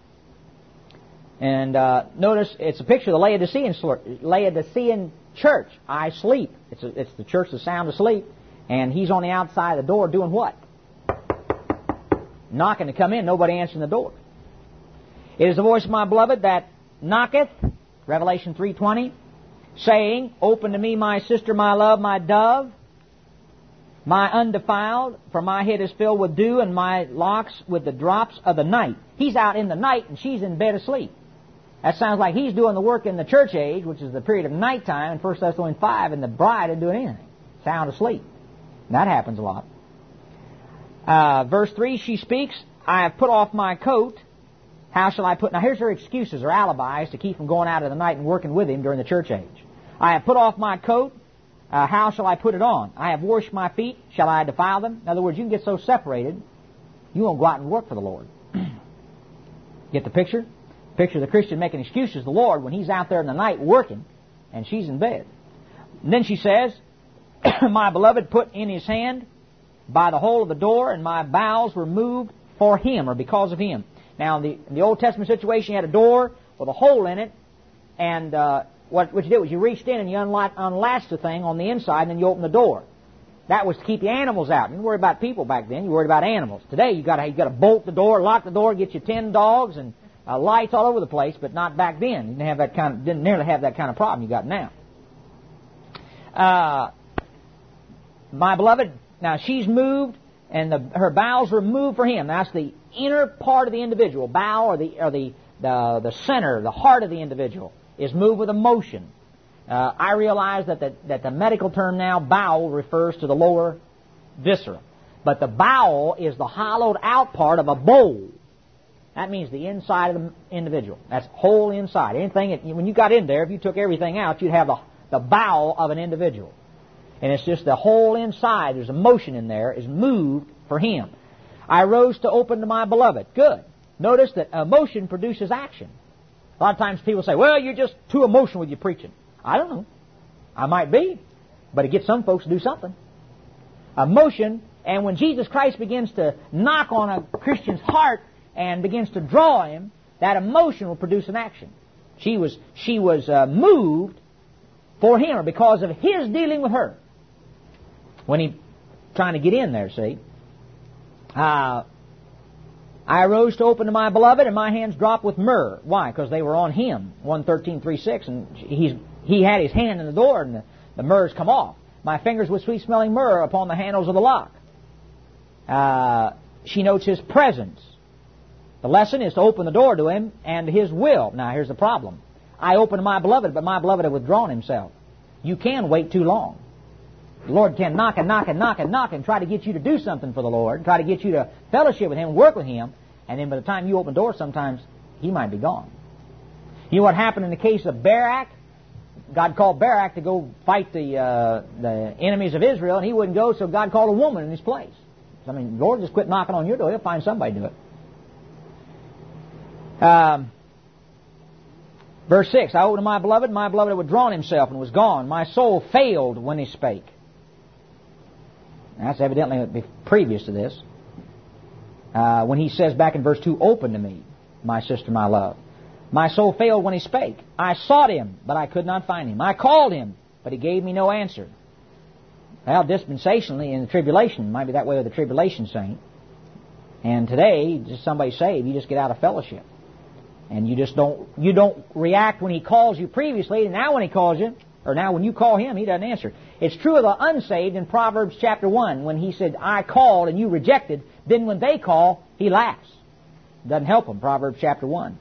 And notice it's a picture of the Laodicean church. I sleep. It's the church that's sound asleep. And he's on the outside of the door doing what? Knocking to come in. Nobody answering the door. It is the voice of my beloved that knocketh, Revelation 3:20, saying, Open to me, my sister, my love, my dove, my undefiled, for my head is filled with dew, and my locks with the drops of the night. He's out in the night, and she's in bed asleep. That sounds like he's doing the work in the church age, which is the period of nighttime in 1 Thessalonians 5, and the bride isn't doing anything. Sound asleep. And that happens a lot. Verse 3, she speaks, I have put off my coat. How shall I put... Now here's her excuses, her alibis to keep from going out of the night and working with him during the church age. I have put off my coat. How shall I put it on? I have washed my feet. Shall I defile them? In other words, you can get so separated, you won't go out and work for the Lord. Get the picture? Picture the Christian making excuses to the Lord when he's out there in the night working and she's in bed. And then she says, my beloved put in his hand by the hole of the door, and my bowels were moved for him, or because of him. Now, in the Old Testament situation, you had a door with a hole in it, and what you did was you reached in and you unlatched the thing on the inside, and then you opened the door. That was to keep the animals out. You didn't worry about people back then. You worried about animals. Today, you got to bolt the door, lock the door, get you 10 dogs and lights all over the place, but not back then. You didn't nearly have that kind of problem you got now. My beloved, now she's moved, and her bowels were moved for him. That's the inner part of the individual. Bowel, or the center, the heart of the individual, is moved with emotion. I realize that the medical term now, bowel, refers to the lower viscera. But the bowel is the hollowed out part of a bowl. That means the inside of the individual. That's whole inside. When you got in there, if you took everything out, you'd have the bowel of an individual. And it's just the whole inside. There's emotion in there is moved for him. I rose to open to my beloved. Good. Notice that emotion produces action. A lot of times people say, well, you're just too emotional with your preaching. I don't know. I might be. But it gets some folks to do something. emotion. And when Jesus Christ begins to knock on a Christian's heart and begins to draw him, that emotion will produce an action. She was moved for him, or because of his dealing with her. When he trying to get in there, see. I arose to open to my beloved, and my hands dropped with myrrh. Why? Because they were on him. 1:13:3-6, and he had his hand in the door, and the myrrh's come off. My fingers with sweet-smelling myrrh upon the handles of the lock. She notes his presence. The lesson is to open the door to him and his will. Now, here's the problem. I opened to my beloved, but my beloved had withdrawn himself. You can wait too long. The Lord can knock and knock and knock and knock and try to get you to do something for the Lord, try to get you to fellowship with Him, work with Him, and then by the time you open the door, sometimes He might be gone. You know what happened in the case of Barak? God called Barak to go fight the enemies of Israel, and he wouldn't go, so God called a woman in his place. I mean, the Lord just quit knocking on your door. He'll find somebody to do it. Verse 6, I opened to my beloved had withdrawn himself and was gone. My soul failed when he spake. Now, that's evidently previous to this. When he says back in verse 2, open to me, my sister, my love. My soul failed when he spake. I sought him, but I could not find him. I called him, but he gave me no answer. Well, dispensationally in the tribulation, it might be that way with the tribulation saint. And today, just somebody saved, you just get out of fellowship. And you don't react when he calls you previously, and now when he calls you, or now when you call him, he doesn't answer. It's true of the unsaved in Proverbs chapter 1, when he said, I called and you rejected. Then when they call, he laughs. Doesn't help him, Proverbs chapter 1.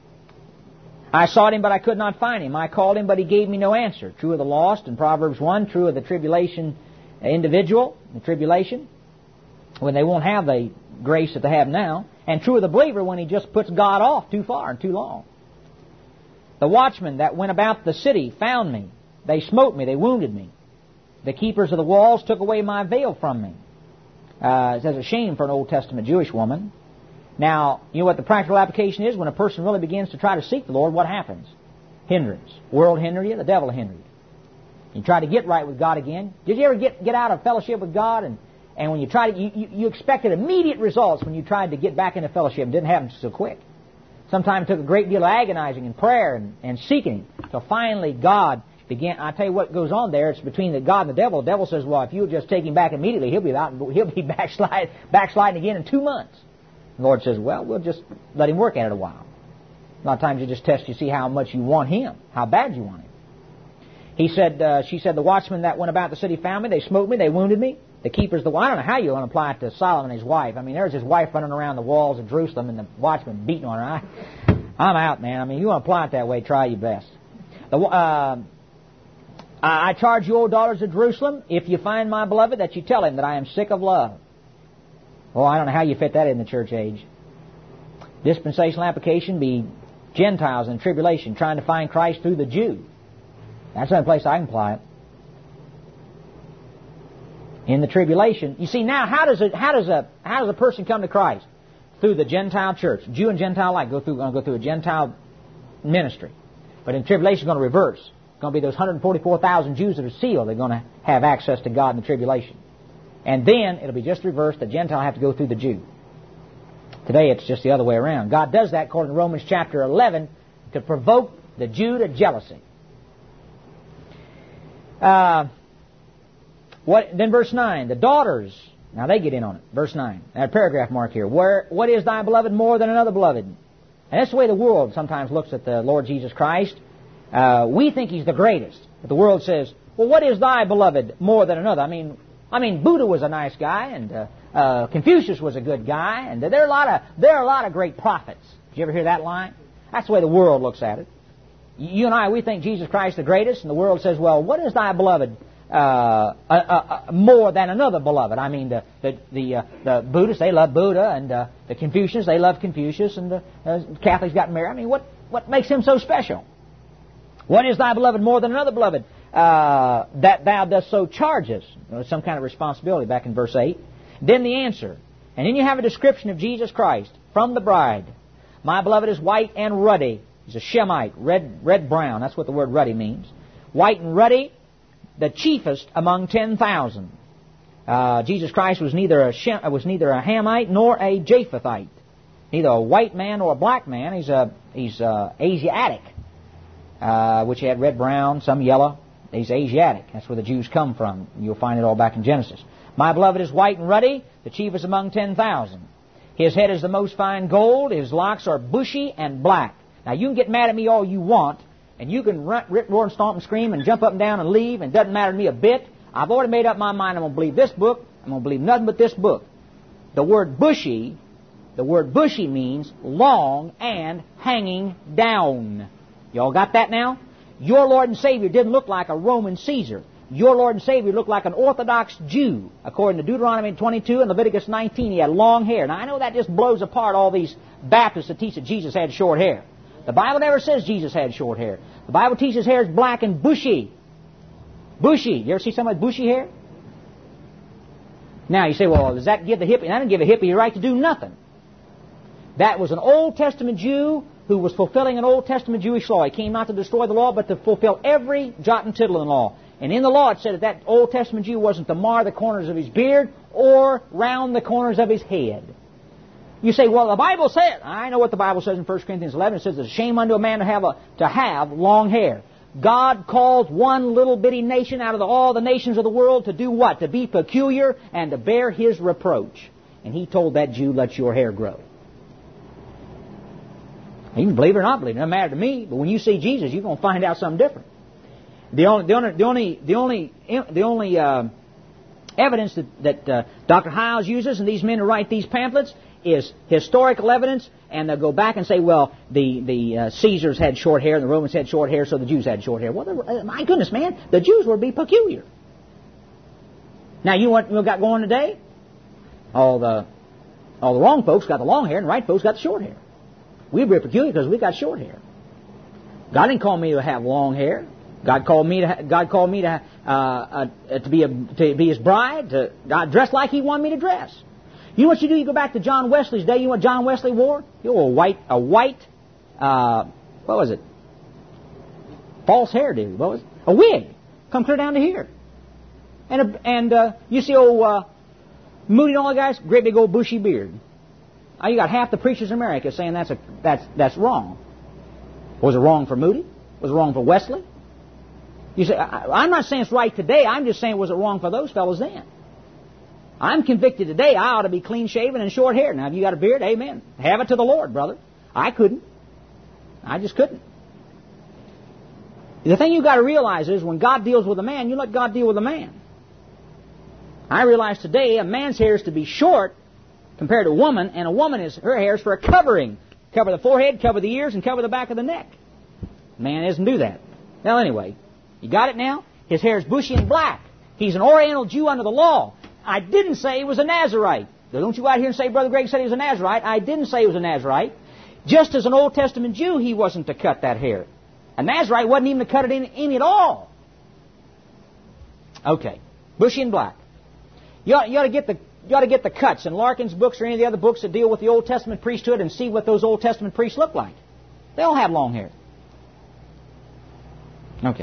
I sought him, but I could not find him. I called him, but he gave me no answer. True of the lost in Proverbs 1, true of the tribulation individual, the tribulation, when they won't have the grace that they have now. And true of the believer when he just puts God off too far and too long. The watchmen that went about the city found me. They smote me. They wounded me. The keepers of the walls took away my veil from me. It's a shame for an Old Testament Jewish woman. Now, you know what the practical application is? When a person really begins to try to seek the Lord, what happens? Hindrance. World hinder you, the devil hinder you. You try to get right with God again. Did you ever get out of fellowship with God and when you tried to, you expected immediate results when you tried to get back into fellowship? It didn't happen so quick. Sometimes it took a great deal of agonizing and prayer and seeking until finally God began. I tell you what goes on there. It's between the God and the devil. The devil says, well, if you'll just take him back immediately, he'll be backsliding again in 2 months. The Lord says, well, we'll just let him work at it a while. A lot of times you just test to see how much you want him, how bad you want him. She said, the watchmen that went about the city found me. They smote me. They wounded me. The keepers, I don't know how you want to apply it to Solomon and his wife. I mean, there's his wife running around the walls of Jerusalem and the watchmen beating on her. I'm out, man. I mean, you want to apply it that way, try your best. I charge you, O daughters of Jerusalem, if you find my beloved, that you tell him that I am sick of love. Oh, I don't know how you fit that in the church age. Dispensational application be Gentiles in tribulation trying to find Christ through the Jew. That's the only place I can apply it. In the tribulation, you see now, how does a person come to Christ? Through the Gentile church, Jew and Gentile alike going to go through a Gentile ministry. But in tribulation, it's going to reverse. It's going to be those 144,000 Jews that are sealed. They're going to have access to God in the tribulation. And then it'll be just reversed. The Gentile have to go through the Jew. Today it's just the other way around. God does that according to Romans chapter 11 to provoke the Jew to jealousy. Then verse 9, the daughters, now they get in on it. Verse 9, a paragraph mark here. What is thy beloved more than another beloved? And that's the way the world sometimes looks at the Lord Jesus Christ. We think He's the greatest. But the world says, well, what is thy beloved more than another? I mean, Buddha was a nice guy, and Confucius was a good guy, and there are a lot of great prophets. Did you ever hear that line? That's the way the world looks at it. You and I, we think Jesus Christ is the greatest, and the world says, well, what is thy beloved more than another beloved? I mean, the Buddhists, they love Buddha, and the Confucians, they love Confucius, and the Catholics got married. I mean, what makes him so special? What is thy beloved more than another beloved? That thou dost so charge us. Some kind of responsibility back in verse 8. Then the answer. And then you have a description of Jesus Christ from the bride. My beloved is white and ruddy. He's a Shemite, red-brown. That's what the word ruddy means. White and ruddy, the chiefest among 10,000. Jesus Christ was neither a Hamite nor a Japhethite, neither a white man nor a black man. He's Asiatic, which had red, brown, some yellow. He's Asiatic. That's where the Jews come from. You'll find it all back in Genesis. My beloved is white and ruddy, the chiefest among 10,000. His head is the most fine gold. His locks are bushy and black. Now, you can get mad at me all you want, and you can rip, roar, and stomp and scream and jump up and down and leave, and it doesn't matter to me a bit. I've already made up my mind. I'm going to believe this book. I'm going to believe nothing but this book. The word bushy means long and hanging down. You all got that now? Your Lord and Savior didn't look like a Roman Caesar. Your Lord and Savior looked like an Orthodox Jew. According to Deuteronomy 22 and Leviticus 19, he had long hair. Now, I know that just blows apart all these Baptists that teach that Jesus had short hair. The Bible never says Jesus had short hair. The Bible teaches hair is black and bushy. Bushy. You ever see somebody with bushy hair? Now, you say, well, does that give the hippie? I didn't give a hippie the right to do nothing. That was an Old Testament Jew who was fulfilling an Old Testament Jewish law. He came not to destroy the law, but to fulfill every jot and tittle in the law. And in the law it said that Old Testament Jew wasn't to mar the corners of his beard or round the corners of his head. You say, well, the Bible says, I know what the Bible says in 1 Corinthians 11. It says it's a shame unto a man to have long hair. God calls one little bitty nation out of all the nations of the world to do what? To be peculiar and to bear His reproach. And He told that Jew, let your hair grow. You can believe it or not believe it. It doesn't matter to me. But when you see Jesus, you're going to find out something different. The only evidence that Dr. Hiles uses and these men who write these pamphlets is historical evidence, and they'll go back and say, well, the Caesars had short hair and the Romans had short hair, so the Jews had short hair. Well, my goodness, man, the Jews would be peculiar. Now, you know what we got going today? All the wrong folks got the long hair, and the right folks got the short hair. We'd be peculiar because we got short hair. God didn't call me to have long hair. God called me to be His bride, to dress like He wanted me to dress. You know what you do? You go back to John Wesley's day. You know what John Wesley wore? He wore a white, what was it? False hair, did he? What was it? A wig. Come clear down to here. And you see old Moody and all the guys, great big old bushy beard. You got half the preachers in America saying that's wrong. Was it wrong for Moody? Was it wrong for Wesley? You say, I'm not saying it's right today. I'm just saying, was it wrong for those fellows then? I'm convicted today. I ought to be clean-shaven and short-haired. Now, if you got a beard, amen. Have it to the Lord, brother. I couldn't. I just couldn't. The thing you got to realize is when God deals with a man, you let God deal with a man. I realize today a man's hair is to be short compared to a woman, and a woman her hair is for a covering. Cover the forehead, cover the ears, and cover the back of the neck. Man doesn't do that. Now, anyway, you got it now? His hair is bushy and black. He's an Oriental Jew under the law. I didn't say he was a Nazarite. Don't you go out here and say Brother Greg said he was a Nazarite. I didn't say he was a Nazarite. Just as an Old Testament Jew, he wasn't to cut that hair. A Nazarite wasn't even to cut it in at all. Okay, bushy and black. You ought to get the cuts in Larkin's books or any of the other books that deal with the Old Testament priesthood and see what those Old Testament priests look like. They all have long hair. Okay.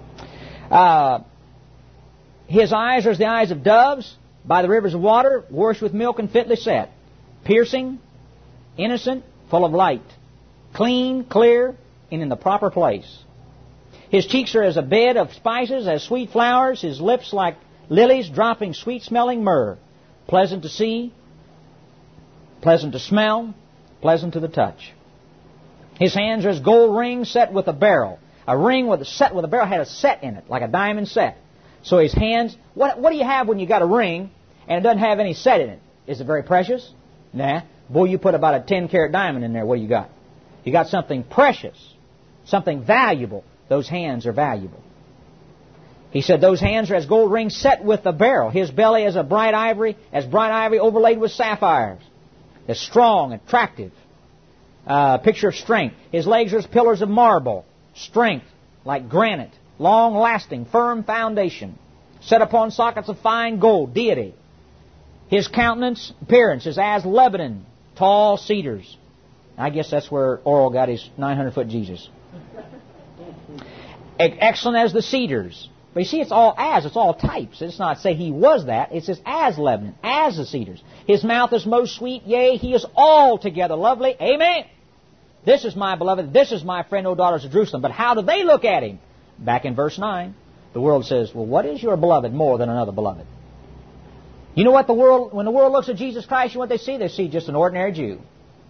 His eyes are as the eyes of doves by the rivers of water, washed with milk and fitly set. Piercing, innocent, full of light. Clean, clear, and in the proper place. His cheeks are as a bed of spices, as sweet flowers. His lips like lilies dropping sweet-smelling myrrh. Pleasant to see, pleasant to smell, pleasant to the touch. His hands are as gold rings set with a beryl. A ring set with a beryl had a set in it, like a diamond set. So his hands, what do you have when you got a ring and it doesn't have any set in it? Is it very precious? Nah. Boy, you put about a 10-carat diamond in there, what do you got? You got something precious, something valuable. Those hands are valuable. He said those hands are as gold rings set with a beryl. His belly is bright ivory overlaid with sapphires. It's strong, attractive. Picture of strength. His legs are as pillars of marble. Strength, like granite. Long-lasting, firm foundation. Set upon sockets of fine gold. Deity. His countenance, appearance is as Lebanon. Tall cedars. I guess that's where Oral got his 900-foot Jesus. Excellent as the cedars. But you see, it's all types. It's not say he was that. It says as Lebanon, as the cedars. His mouth is most sweet, yea, he is altogether lovely. Amen. This is my beloved, this is my friend, O daughters of Jerusalem. But how do they look at him? Back in verse 9, the world says, well, what is your beloved more than another beloved? You know what the world, when the world looks at Jesus Christ, you know what they see? They see just an ordinary Jew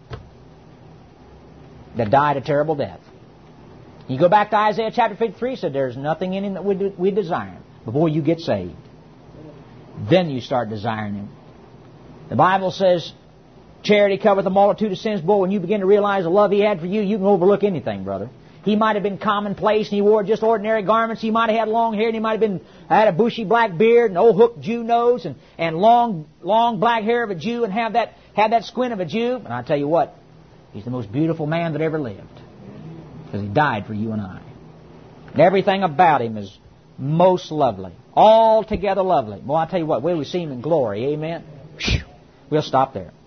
that died a terrible death. You go back to Isaiah chapter 53, said there's nothing in him that we desire him. Before you get saved, then you start desiring him. The Bible says, charity covereth a multitude of sins. Boy, when you begin to realize the love he had for you, you can overlook anything, brother. He might have been commonplace and he wore just ordinary garments. He might have had long hair and he might have had a bushy black beard and old hooked Jew nose and long black hair of a Jew and have that squint of a Jew. And I tell you what, he's the most beautiful man that ever lived. Because he died for you and I. And everything about him is most lovely. Altogether lovely. Well, I tell you what, where we see him in glory, amen? We'll stop there.